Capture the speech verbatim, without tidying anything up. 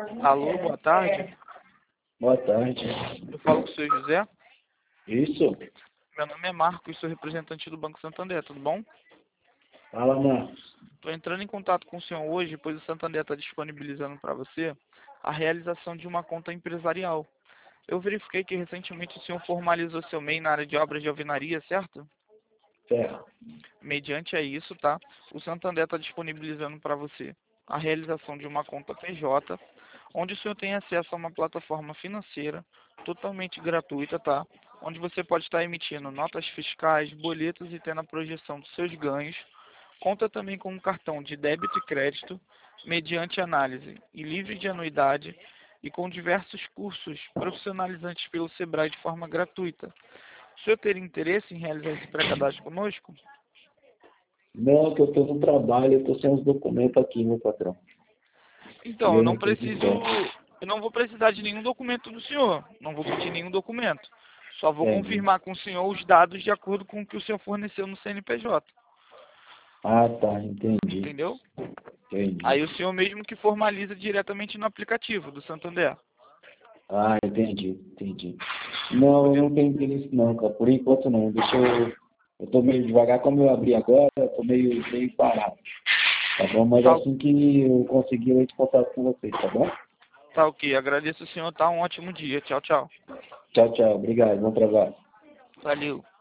Alô, boa tarde. Boa tarde. Eu falo com o senhor José. Isso? Meu nome é Marcos, sou representante do Banco Santander, tudo bom? Fala, Marcos. Estou entrando em contato com o senhor hoje, pois o Santander está disponibilizando para você a realização de uma conta empresarial. Eu verifiquei que recentemente o senhor formalizou seu M E I na área de obras de alvenaria, certo? Certo. Mediante a isso, tá? O Santander está disponibilizando para você a realização de uma conta P J, onde o senhor tem acesso a uma plataforma financeira totalmente gratuita, tá? Onde você pode estar emitindo notas fiscais, boletos e tendo a projeção dos seus ganhos. Conta também com um cartão de débito e crédito, mediante análise e livre de anuidade, e com diversos cursos profissionalizantes pelo Sebrae de forma gratuita. O senhor teria interesse em realizar esse pré-cadastro conosco? Não, que eu estou no trabalho, eu estou sem os documentos aqui, meu patrão. E Então, eu eu não não tenho preciso, tempo. eu não vou precisar de nenhum documento do senhor. Não vou pedir nenhum documento. Só vou Entendi. confirmar com o senhor os dados de acordo com o que o senhor forneceu no C N P J. Ah, tá, entendi. Entendeu? Entendi. Aí o senhor mesmo que formaliza diretamente no aplicativo do Santander. Ah, entendi, entendi. Não, eu não tenho interesse não, cara. Por enquanto não. Deixa eu. Eu tô meio devagar, como eu abri agora, eu tô meio, meio parado. Tá bom? Mas Tá, assim que eu conseguir, eu entro em contato com vocês, tá bom? tá ok. Agradeço o senhor. Tá um ótimo dia. Tchau, tchau. Tchau, tchau. Obrigado. Bom trabalho. Valeu.